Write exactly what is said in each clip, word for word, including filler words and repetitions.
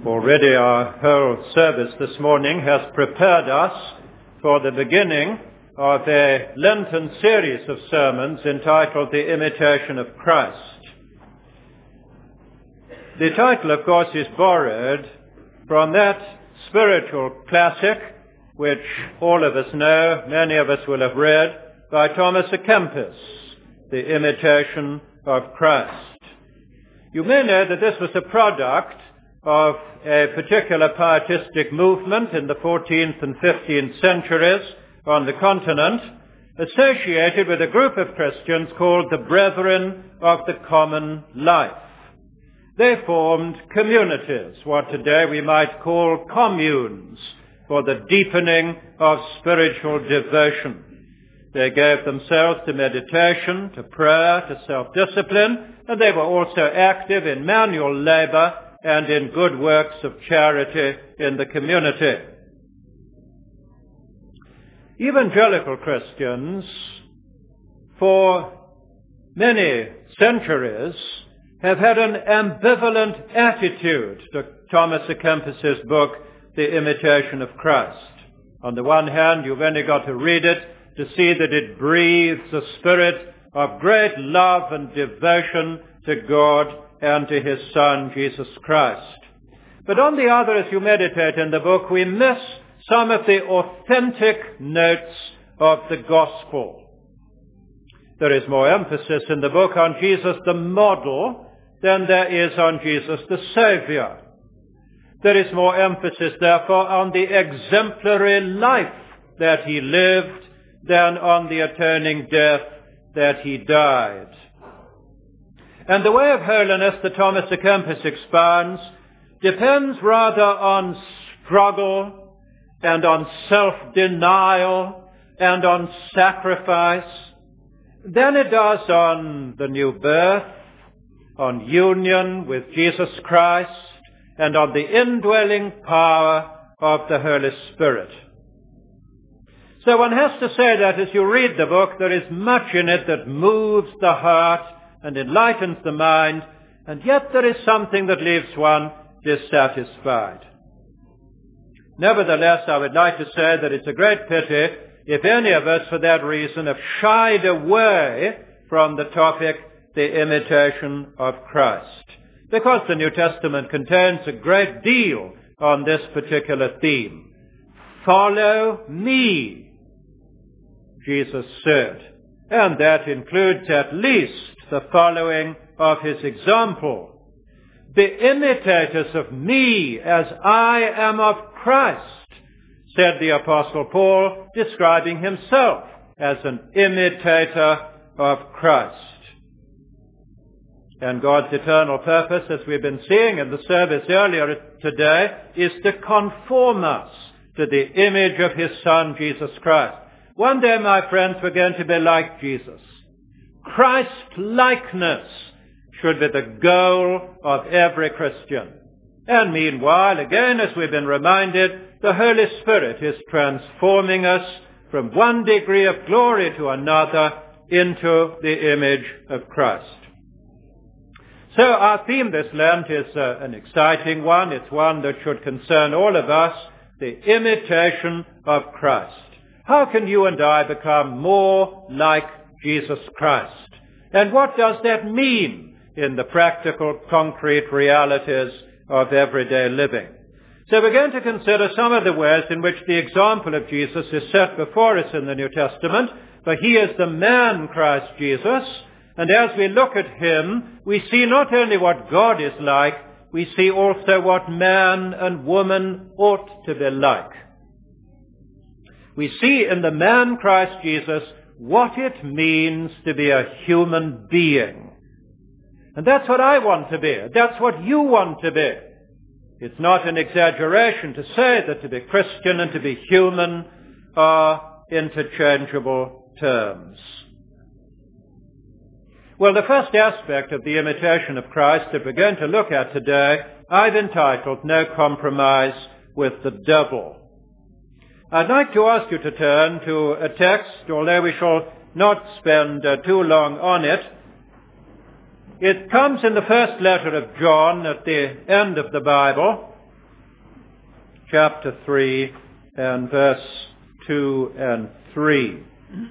Already our whole service this morning has prepared us for the beginning of a Lenten series of sermons entitled The Imitation of Christ. The title, of course, is borrowed from that spiritual classic which all of us know, many of us will have read, by Thomas à Kempis, The Imitation of Christ. You may know that this was a product of a particular pietistic movement in the fourteenth and fifteenth centuries on the continent, associated with a group of Christians called the Brethren of the Common Life. They formed communities, what today we might call communes, for the deepening of spiritual devotion. They gave themselves to meditation, to prayer, to self-discipline, and they were also active in manual labor and in good works of charity in the community. Evangelical Christians, for many centuries, have had an ambivalent attitude to Thomas à Kempis's book, The Imitation of Christ. On the one hand, you've only got to read it to see that it breathes a spirit of great love and devotion to God and to his Son, Jesus Christ. But on the other, as you meditate in the book, we miss some of the authentic notes of the gospel. There is more emphasis in the book on Jesus the model than there is on Jesus the Savior. There is more emphasis, therefore, on the exemplary life that he lived than on the atoning death that he died. And the way of holiness that Thomas à Kempis expounds depends rather on struggle and on self-denial and on sacrifice than it does on the new birth, on union with Jesus Christ, and on the indwelling power of the Holy Spirit. So one has to say that as you read the book, there is much in it that moves the heart and enlightens the mind, and yet there is something that leaves one dissatisfied. Nevertheless, I would like to say that it's a great pity if any of us, for that reason, have shied away from the topic, the imitation of Christ, because the New Testament contains a great deal on this particular theme. Follow me, Jesus said, and that includes at least the following of his example. Be imitators of me as I am of Christ, said the Apostle Paul, describing himself as an imitator of Christ. And God's eternal purpose, as we've been seeing in the service earlier today, is to conform us to the image of his Son, Jesus Christ. One day, my friends, we're going to be like Jesus. Christ-likeness should be the goal of every Christian. And meanwhile, again, as we've been reminded, the Holy Spirit is transforming us from one degree of glory to another into the image of Christ. So our theme this Lent is uh, an exciting one. It's one that should concern all of us, the imitation of Christ. How can you and I become more like Jesus Christ? And what does that mean in the practical, concrete realities of everyday living? So we're going to consider some of the ways in which the example of Jesus is set before us in the New Testament, for he is the man Christ Jesus, and as we look at him, we see not only what God is like, we see also what man and woman ought to be like. We see in the man Christ Jesus what it means to be a human being. And that's what I want to be. That's what you want to be. It's not an exaggeration to say that to be Christian and to be human are interchangeable terms. Well, the first aspect of the imitation of Christ that we're going to look at today, I've entitled No Compromise with the Devil. I'd like to ask you to turn to a text, although we shall not spend uh, too long on it. It comes in the first letter of John at the end of the Bible, chapter three and verse two and three.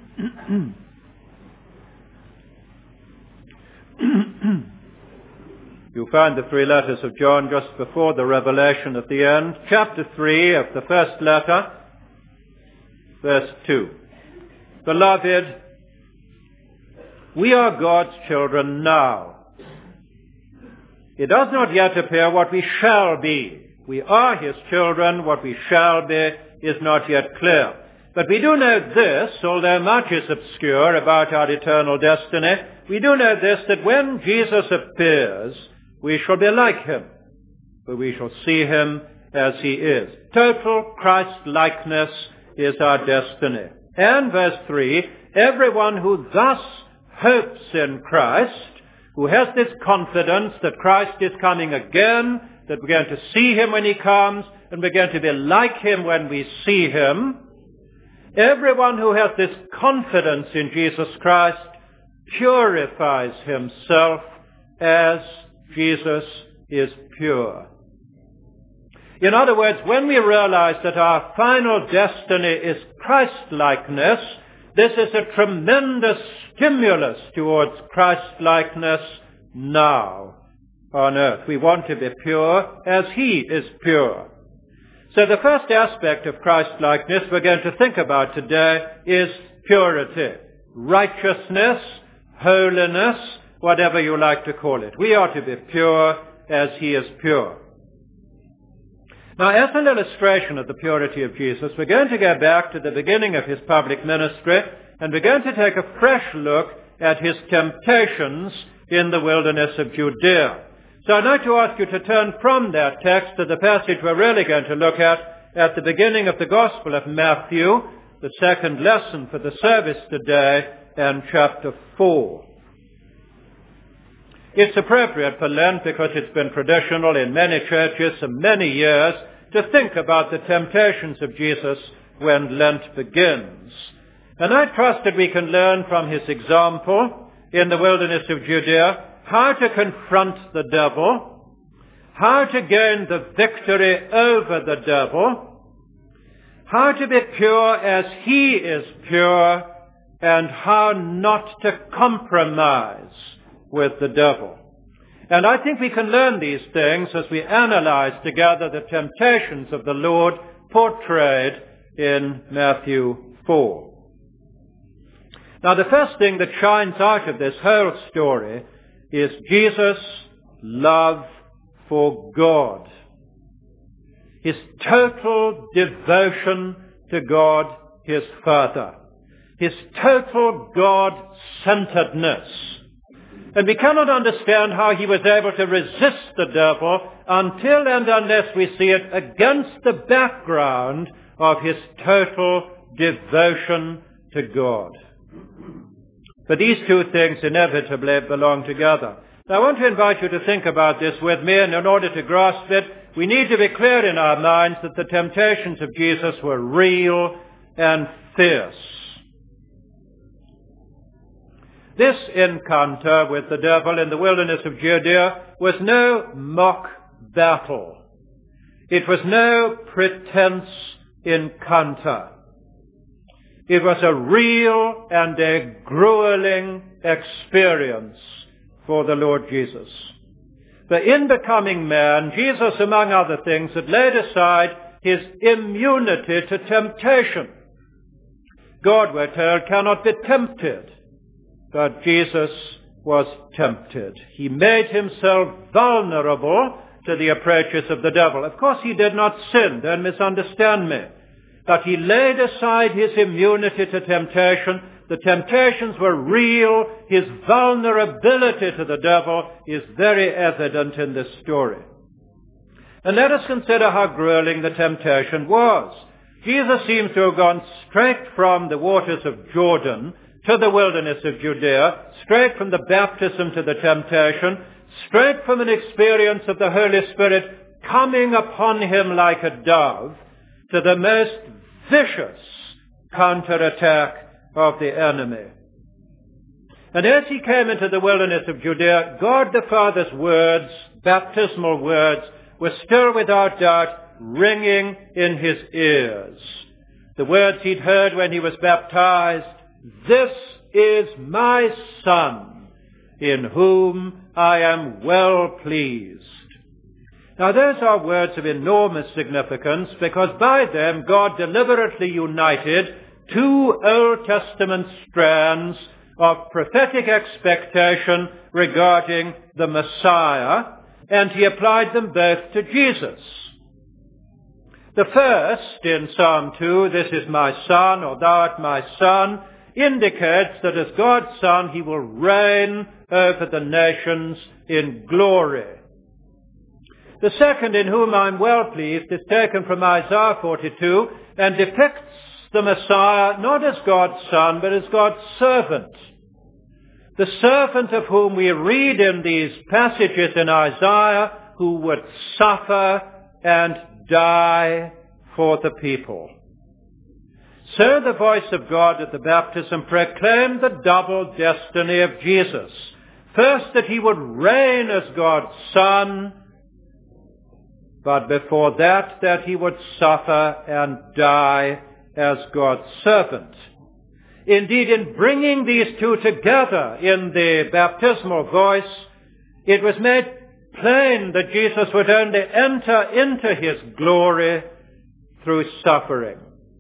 You find the three letters of John just before the revelation at the end. Chapter three of the first letter, verse two. Beloved, we are God's children now. It does not yet appear what we shall be. We are his children. What we shall be is not yet clear. But we do know this, although much is obscure about our eternal destiny, we do know this, that when Jesus appears, we shall be like him, for we shall see him as he is. Total Christ-likeness is our destiny. And verse three, everyone who thus hopes in Christ, who has this confidence that Christ is coming again, that we're going to see him when he comes, and we're going to be like him when we see him, everyone who has this confidence in Jesus Christ purifies himself as Jesus is pure. In other words, when we realize that our final destiny is Christ-likeness, this is a tremendous stimulus towards Christ-likeness now on earth. We want to be pure as he is pure. So the first aspect of Christ-likeness we're going to think about today is purity, righteousness, holiness, whatever you like to call it. We are to be pure as he is pure. Now, as an illustration of the purity of Jesus, we're going to go back to the beginning of his public ministry, and we're going to take a fresh look at his temptations in the wilderness of Judea. So I'd like to ask you to turn from that text to the passage we're really going to look at at the beginning of the Gospel of Matthew, the second lesson for the service today, and chapter four. It's appropriate for Lent because it's been traditional in many churches for many years to think about the temptations of Jesus when Lent begins. And I trust that we can learn from his example in the wilderness of Judea how to confront the devil, how to gain the victory over the devil, how to be pure as he is pure, and how not to compromise with the devil. And I think we can learn these things as we analyze together the temptations of the Lord portrayed in Matthew four. Now, the first thing that shines out of this whole story is Jesus' love for God. His total devotion to God, his Father. His total God-centeredness. And we cannot understand how he was able to resist the devil until and unless we see it against the background of his total devotion to God. But these two things inevitably belong together. Now, I want to invite you to think about this with me, and in order to grasp it, we need to be clear in our minds that the temptations of Jesus were real and fierce. This encounter with the devil in the wilderness of Judea was no mock battle. It was no pretense encounter. It was a real and a grueling experience for the Lord Jesus. For in becoming man, Jesus, among other things, had laid aside his immunity to temptation. God, we're told, cannot be tempted. But Jesus was tempted. He made himself vulnerable to the approaches of the devil. Of course, he did not sin, don't misunderstand me. But he laid aside his immunity to temptation. The temptations were real. His vulnerability to the devil is very evident in this story. And let us consider how grueling the temptation was. Jesus seems to have gone straight from the waters of Jordan to the wilderness of Judea, straight from the baptism to the temptation, straight from an experience of the Holy Spirit coming upon him like a dove, to the most vicious counterattack of the enemy. And as he came into the wilderness of Judea, God the Father's words, baptismal words, were still without doubt ringing in his ears. The words he'd heard when he was baptized, "This is my Son, in whom I am well pleased." Now those are words of enormous significance, because by them God deliberately united two Old Testament strands of prophetic expectation regarding the Messiah, and he applied them both to Jesus. The first, in Psalm two, "This is my Son," or "Thou art my Son," indicates that as God's Son he will reign over the nations in glory. The second, "In whom I am well pleased," is taken from Isaiah forty-two and depicts the Messiah not as God's Son, but as God's servant. The servant of whom we read in these passages in Isaiah, who would suffer and die for the people. So the voice of God at the baptism proclaimed the double destiny of Jesus. First, that he would reign as God's Son, but before that, that he would suffer and die as God's servant. Indeed, in bringing these two together in the baptismal voice, it was made plain that Jesus would only enter into his glory through suffering.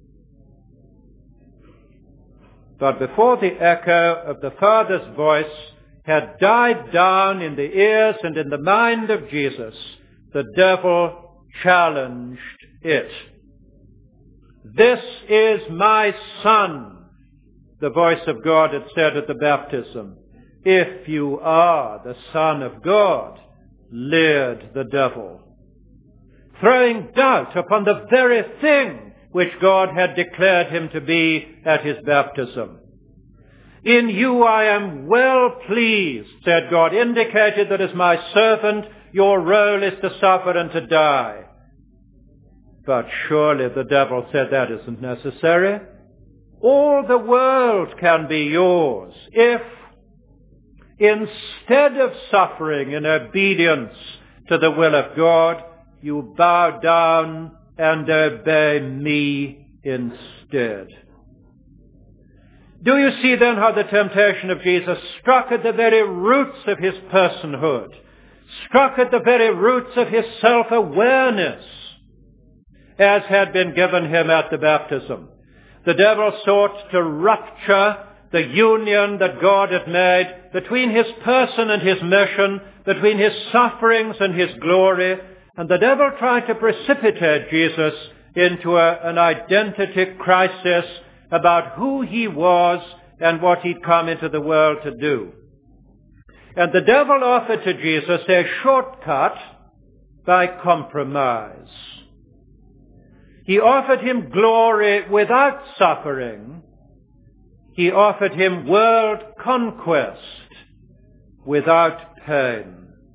But before the echo of the Father's voice had died down in the ears and in the mind of Jesus, the devil challenged it. "This is my Son," the voice of God had said at the baptism. "If you are the Son of God," leered the devil, throwing doubt upon the very thing which God had declared him to be at his baptism. "In you I am well pleased," said God, indicated that as my servant, your role is to suffer and to die. But surely, the devil said, that isn't necessary. All the world can be yours if, instead of suffering in obedience to the will of God, you bow down and obey me instead. Do you see then how the temptation of Jesus struck at the very roots of his personhood, struck at the very roots of his self-awareness, as had been given him at the baptism? The devil sought to rupture the union that God had made between his person and his mission, between his sufferings and his glory, and the devil tried to precipitate Jesus into a, an identity crisis about who he was and what he'd come into the world to do. And the devil offered to Jesus a shortcut by compromise. He offered him glory without suffering. He offered him world conquest without pain.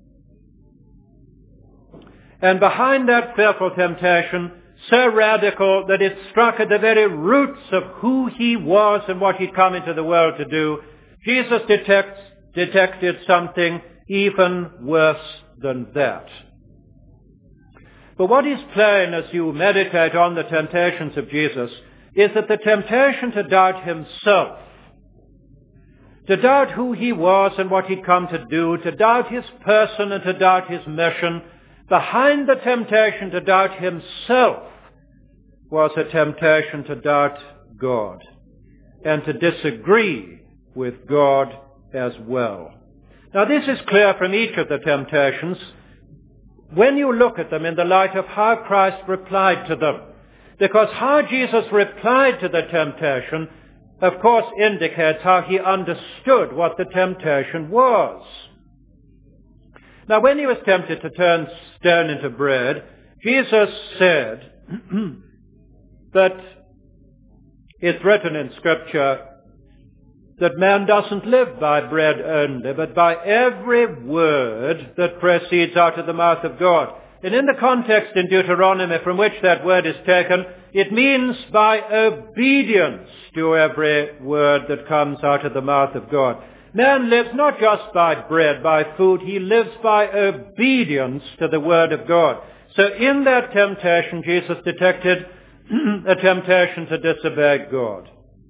And behind that fearful temptation, so radical that it struck at the very roots of who he was and what he'd come into the world to do, Jesus detects, detected something even worse than that. But what is plain as you meditate on the temptations of Jesus is that the temptation to doubt himself, to doubt who he was and what he'd come to do, to doubt his person and to doubt his mission, behind the temptation to doubt himself was a temptation to doubt God and to disagree with God as well. Now this is clear from each of the temptations when you look at them in the light of how Christ replied to them. Because how Jesus replied to the temptation, of course, indicates how he understood what the temptation was. Now, when he was tempted to turn stone into bread, Jesus said that it's written in Scripture that man doesn't live by bread only, but by every word that proceeds out of the mouth of God. And in the context in Deuteronomy from which that word is taken, it means by obedience to every word that comes out of the mouth of God. Man lives not just by bread, by food, he lives by obedience to the word of God. So in that temptation, Jesus detected a temptation to disobey God.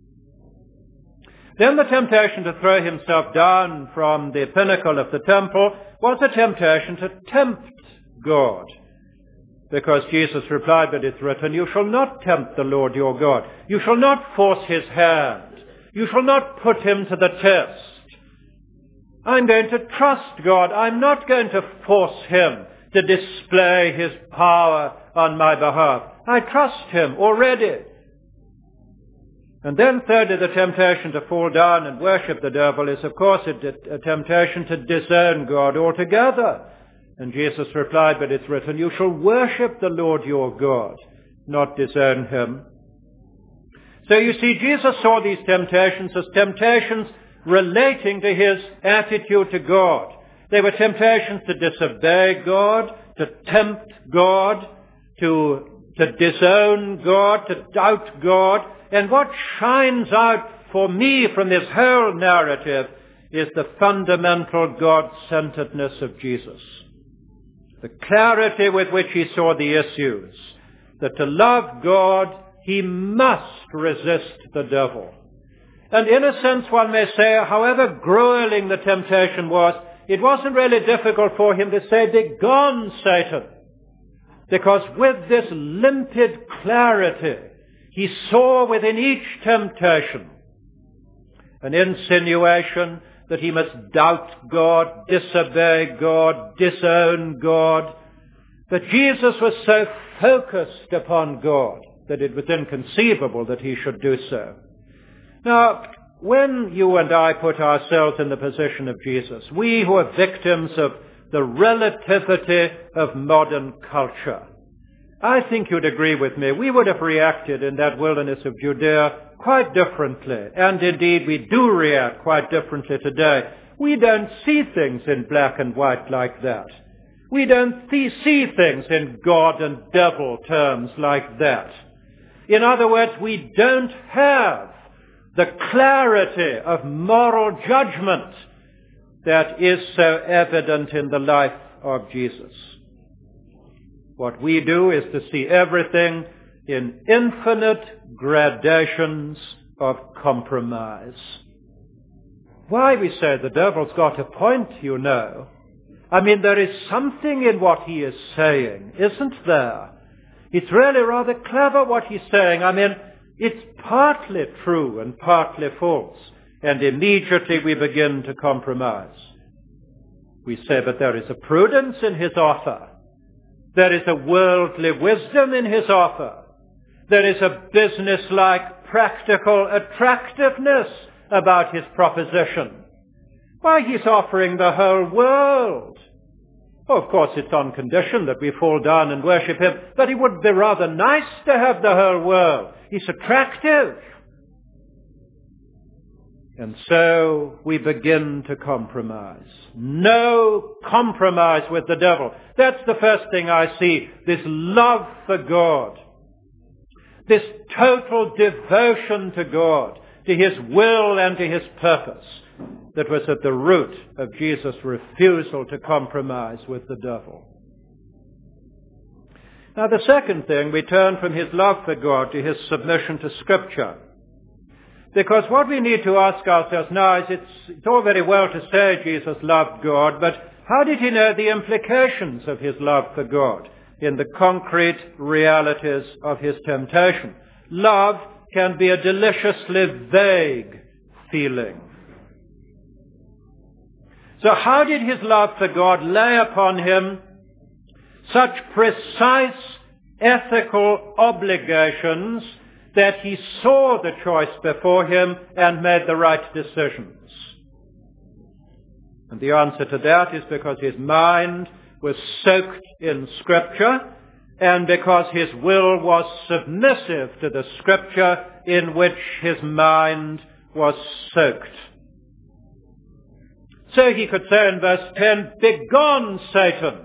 Then the temptation to throw himself down from the pinnacle of the temple was a temptation to tempt God. Because Jesus replied, "But it's written, you shall not tempt the Lord your God. You shall not force his hand. You shall not put him to the test. I'm going to trust God. I'm not going to force him to display his power on my behalf. I trust him already." And then thirdly, the temptation to fall down and worship the devil is, of course, a, a temptation to disown God altogether. And Jesus replied, "But it's written, you shall worship the Lord your God, not disown him." So you see, Jesus saw these temptations as temptations relating to his attitude to God. They were temptations to disobey God, to tempt God, to, to disown God, to doubt God. And what shines out for me from this whole narrative is the fundamental God-centeredness of Jesus. The clarity with which he saw the issues, that to love God, he must resist the devil. And in a sense, one may say, however grueling the temptation was, it wasn't really difficult for him to say, "Begone, Satan." Because with this limpid clarity, he saw within each temptation an insinuation that he must doubt God, disobey God, disown God. But Jesus was so focused upon God that it was inconceivable that he should do so. Now, when you and I put ourselves in the position of Jesus, we who are victims of the relativity of modern culture, I think you'd agree with me, we would have reacted in that wilderness of Judea quite differently. And indeed, we do react quite differently today. We don't see things in black and white like that. We don't see, see things in God and devil terms like that. In other words, we don't have the clarity of moral judgment that is so evident in the life of Jesus. What we do is to see everything in infinite gradations of compromise. Why, we say, the devil's got a point, you know. I mean, there is something in what he is saying, isn't there? It's really rather clever what he's saying. I mean, it's partly true and partly false. And immediately we begin to compromise. We say, but there is a prudence in his offer. There is a worldly wisdom in his offer. There is a business-like, practical attractiveness about his proposition. Why, he's offering the whole world. Oh, of course, it's on condition that we fall down and worship him, but it would be rather nice to have the whole world. He's attractive. And so we begin to compromise. No compromise with the devil. That's the first thing I see. This love for God. This total devotion to God, to his will and to his purpose, that was at the root of Jesus' refusal to compromise with the devil. Now, the second thing, we turn from his love for God to his submission to Scripture. Because what we need to ask ourselves now is, it's, it's all very well to say Jesus loved God, but how did he know the implications of his love for God in the concrete realities of his temptation? Love can be a deliciously vague feeling. So how did his love for God lay upon him such precise ethical obligations that he saw the choice before him and made the right decisions? And the answer to that is because his mind was soaked in Scripture and because his will was submissive to the Scripture in which his mind was soaked. So he could say in verse ten, "Begone, Satan,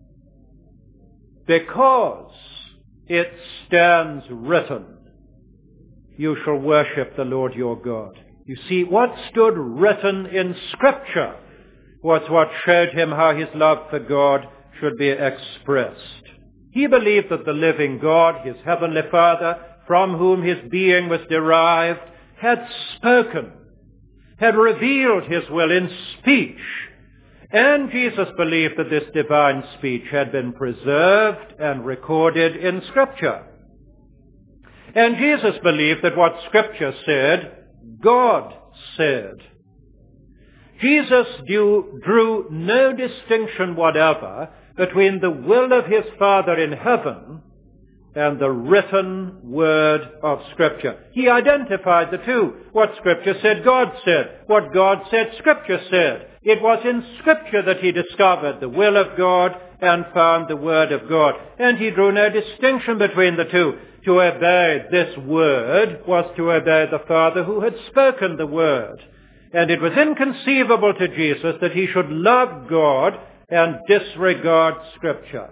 because it stands written, you shall worship the Lord your God." You see, what stood written in Scripture was what showed him how his love for God should be expressed. He believed that the living God, his heavenly Father, from whom his being was derived, had spoken, had revealed his will in speech. And Jesus believed that this divine speech had been preserved and recorded in Scripture. And Jesus believed that what Scripture said, God said. Jesus drew, drew no distinction whatever between the will of his Father in heaven and the written word of Scripture. He identified the two. What Scripture said, God said. What God said, Scripture said. It was in Scripture that he discovered the will of God and found the word of God. And he drew no distinction between the two. To obey this word was to obey the Father who had spoken the word. And it was inconceivable to Jesus that he should love God and disregard Scripture.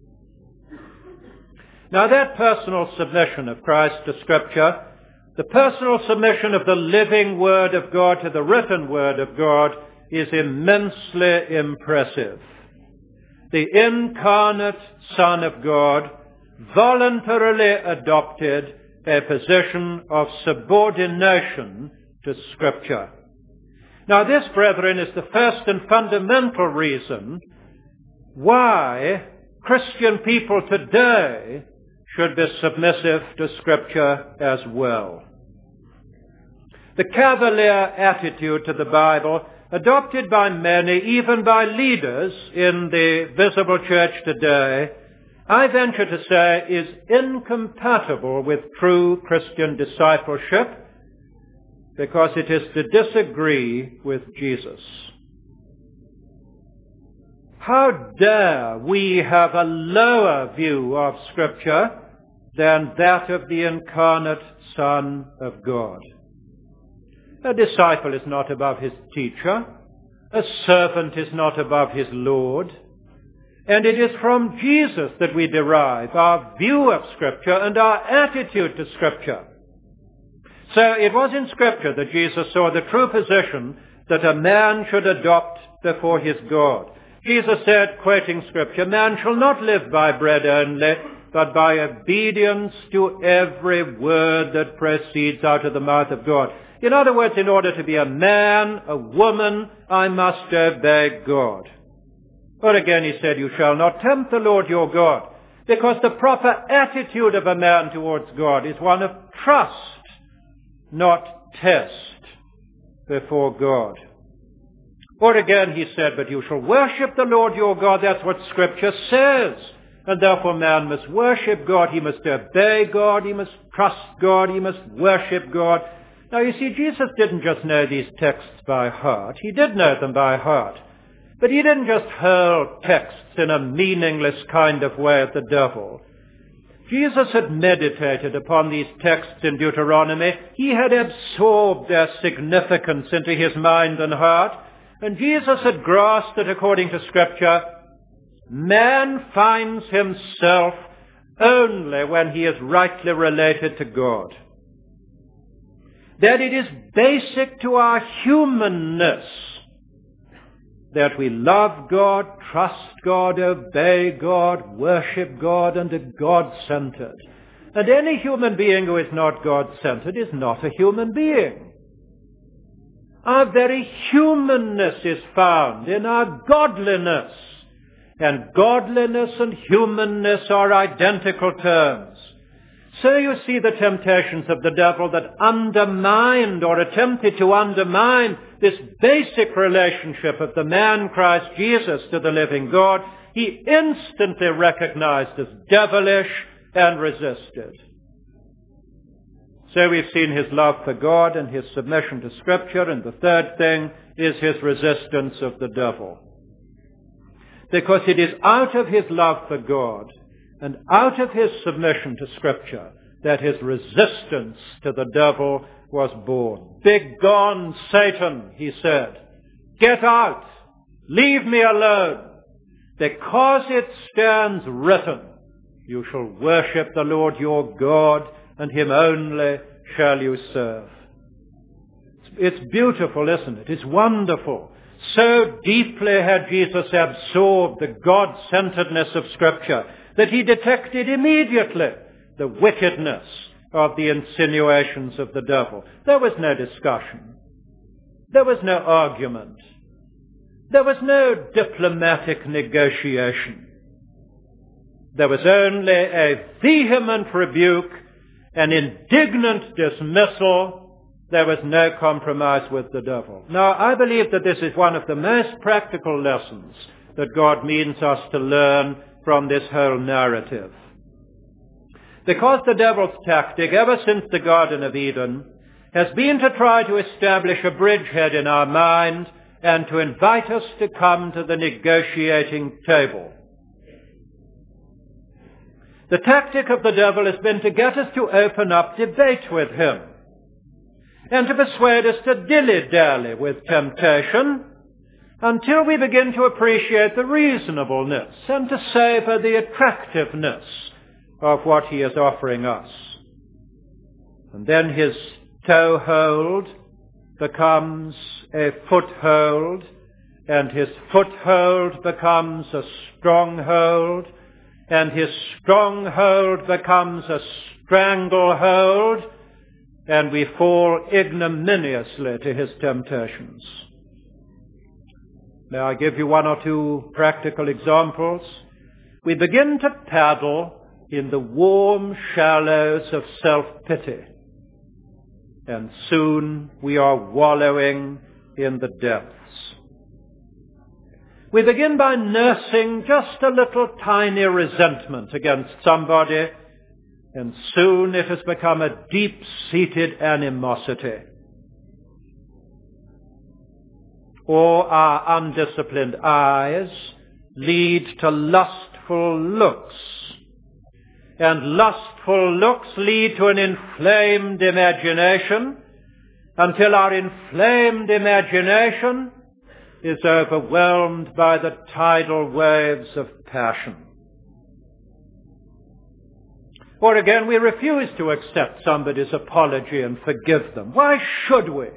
Now that personal submission of Christ to Scripture, the personal submission of the living Word of God to the written Word of God, is immensely impressive. The incarnate Son of God voluntarily adopted a position of subordination to Scripture. Now this, brethren, is the first and fundamental reason why Christian people today should be submissive to Scripture as well. The cavalier attitude to the Bible, adopted by many, even by leaders in the visible church today, I venture to say is incompatible with true Christian discipleship, because it is to disagree with Jesus. How dare we have a lower view of Scripture than that of the incarnate Son of God? A disciple is not above his teacher. A servant is not above his Lord. And it is from Jesus that we derive our view of Scripture and our attitude to Scripture. So it was in Scripture that Jesus saw the true position that a man should adopt before his God. Jesus said, quoting Scripture, "Man shall not live by bread only, but by obedience to every word that proceeds out of the mouth of God." In other words, in order to be a man, a woman, I must obey God. Or again he said, "You shall not tempt the Lord your God," because the proper attitude of a man towards God is one of trust, not test before God. Or again he said, "But you shall worship the Lord your God." That's what Scripture says. And therefore man must worship God, he must obey God, he must trust God, he must worship God. Now you see, Jesus didn't just know these texts by heart. He did know them by heart. But he didn't just hurl texts in a meaningless kind of way at the devil. Jesus had meditated upon these texts in Deuteronomy. He had absorbed their significance into his mind and heart. And Jesus had grasped that according to Scripture, man finds himself only when he is rightly related to God. That it is basic to our humanness that we love God, trust God, obey God, worship God, and are God-centered. And any human being who is not God-centered is not a human being. Our very humanness is found in our godliness. And godliness and humanness are identical terms. So you see the temptations of the devil that undermined or attempted to undermine this basic relationship of the man Christ Jesus to the living God, he instantly recognized as devilish and resisted. So we've seen his love for God and his submission to Scripture, and the third thing is his resistance of the devil. Because it is out of his love for God and out of his submission to Scripture that his resistance to the devil was born. "Begone, Satan," he said. "Get out. Leave me alone. Because it stands written, you shall worship the Lord your God, and him only shall you serve." It's beautiful, isn't it? It's wonderful. So deeply had Jesus absorbed the God-centeredness of Scripture that he detected immediately the wickedness of the insinuations of the devil. There was no discussion. There was no argument. There was no diplomatic negotiation. There was only a vehement rebuke, an indignant dismissal. There was no compromise with the devil. Now, I believe that this is one of the most practical lessons that God means us to learn from this whole narrative. Because the devil's tactic, ever since the Garden of Eden, has been to try to establish a bridgehead in our mind and to invite us to come to the negotiating table. The tactic of the devil has been to get us to open up debate with him and to persuade us to dilly-dally with temptation until we begin to appreciate the reasonableness and to savor the attractiveness of what he is offering us. And then his toehold becomes a foothold, and his foothold becomes a stronghold, and his stronghold becomes a stranglehold, and we fall ignominiously to his temptations. May I give you one or two practical examples? We begin to paddle in the warm shallows of self-pity, and soon we are wallowing in the depths. We begin by nursing just a little tiny resentment against somebody, and soon it has become a deep-seated animosity. Or our undisciplined eyes lead to lustful looks, and lustful looks lead to an inflamed imagination, until our inflamed imagination is overwhelmed by the tidal waves of passion. Or again, we refuse to accept somebody's apology and forgive them. Why should we?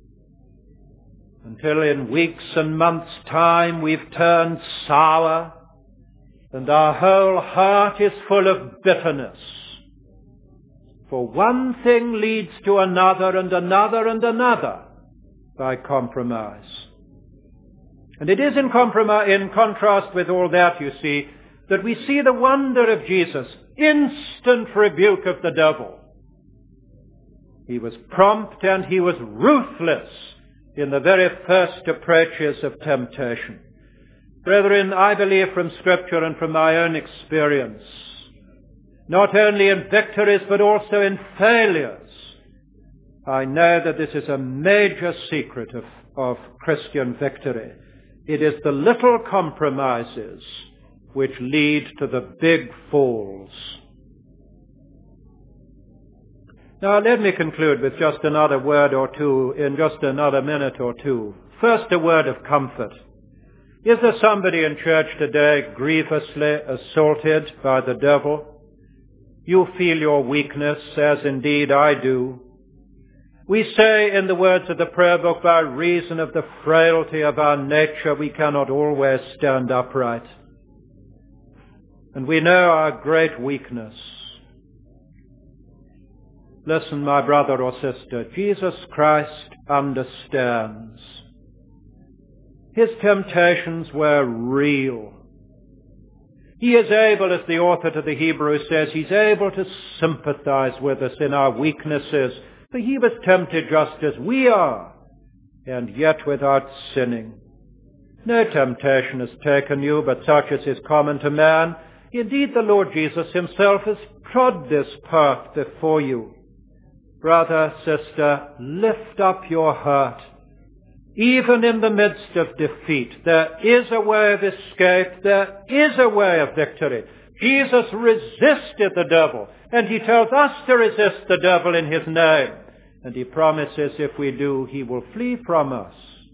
Until in weeks and months' time we've turned sour, and our whole heart is full of bitterness. For one thing leads to another and another and another by compromise. And it is in, comprom- in contrast with all that, you see, that we see the wonder of Jesus' instant rebuke of the devil. He was prompt and he was ruthless in the very first approaches of temptation. Brethren, I believe from Scripture and from my own experience, not only in victories but also in failures, I know that this is a major secret of, of Christian victory. It is the little compromises which lead to the big falls. Now let me conclude with just another word or two in just another minute or two. First, a word of comfort. Is there somebody in church today grievously assaulted by the devil? You feel your weakness, as indeed I do. We say in the words of the prayer book, by reason of the frailty of our nature, we cannot always stand upright. And we know our great weakness. Listen, my brother or sister, Jesus Christ understands. His temptations were real. He is able, as the author to the Hebrews says, he's able to sympathize with us in our weaknesses. For he was tempted just as we are, and yet without sinning. No temptation has taken you but such as is common to man. Indeed, the Lord Jesus himself has trod this path before you. Brother, sister, lift up your heart. Even in the midst of defeat, there is a way of escape. There is a way of victory. Jesus resisted the devil, and he tells us to resist the devil in his name. And he promises if we do, he will flee from us.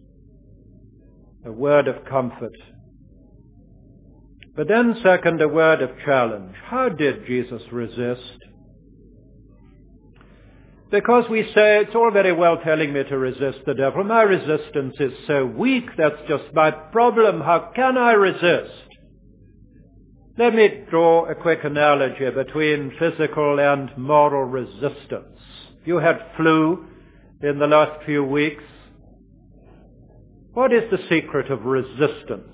A word of comfort. But then second, a word of challenge. How did Jesus resist? Because we say, it's all very well telling me to resist the devil. My resistance is so weak, that's just my problem. How can I resist? Let me draw a quick analogy between physical and moral resistance. You had flu in the last few weeks. What is the secret of resistance?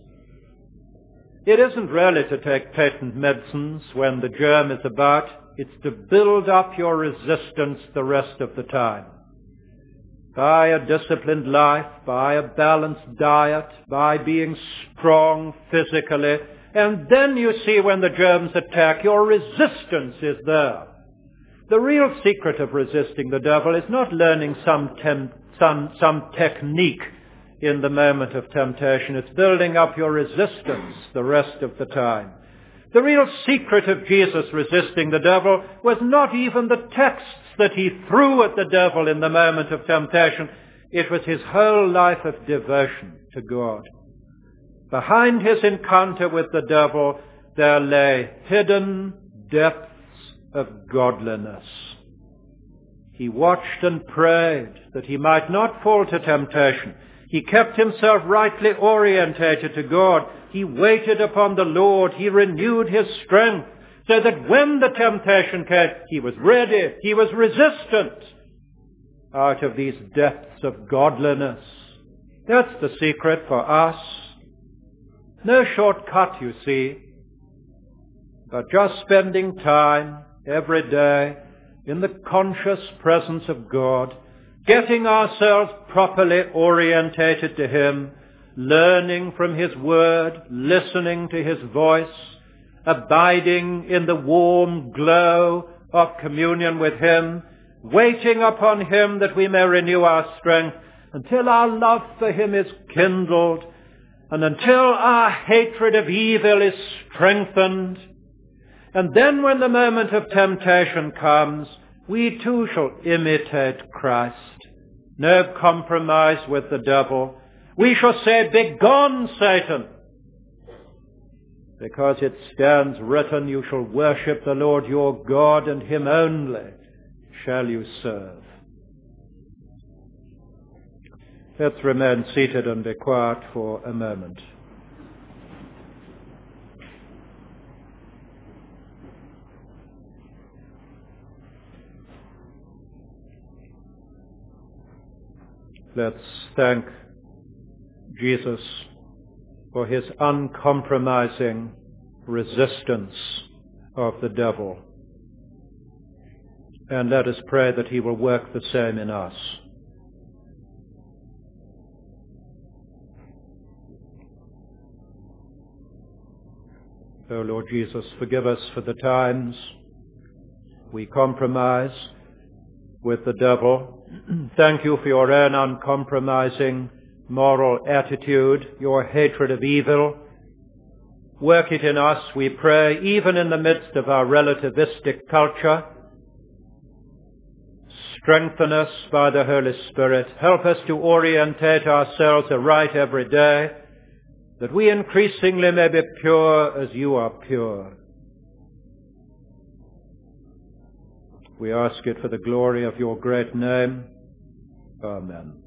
It isn't really to take patent medicines when the germ is about. It's to build up your resistance the rest of the time. By a disciplined life, by a balanced diet, by being strong physically. And then you see when the germs attack, your resistance is there. The real secret of resisting the devil is not learning some, tem- some, some technique in the moment of temptation. It's building up your resistance the rest of the time. The real secret of Jesus resisting the devil was not even the texts that he threw at the devil in the moment of temptation. It was his whole life of devotion to God. Behind his encounter with the devil, there lay hidden depths of godliness. He watched and prayed that he might not fall to temptation. He kept himself rightly orientated to God. He waited upon the Lord. He renewed his strength so that when the temptation came, he was ready. He was resistant out of these depths of godliness. That's the secret for us. No shortcut, you see, but just spending time every day in the conscious presence of God, getting ourselves properly orientated to him, learning from his word, listening to his voice, abiding in the warm glow of communion with him, waiting upon him that we may renew our strength until our love for him is kindled and until our hatred of evil is strengthened. And then when the moment of temptation comes, we too shall imitate Christ. No compromise with the devil. We shall say, "Begone, Satan," because it stands written, "You shall worship the Lord your God, and him only shall you serve." Let's remain seated and be quiet for a moment. Let's thank Jesus for his uncompromising resistance of the devil. And let us pray that he will work the same in us. O Lord Jesus, forgive us for the times we compromise with the devil. Thank you for your own uncompromising moral attitude, your hatred of evil. Work it in us, we pray, even in the midst of our relativistic culture. Strengthen us by the Holy Spirit. Help us to orientate ourselves aright every day, that we increasingly may be pure as you are pure. We ask it for the glory of your great name. Amen.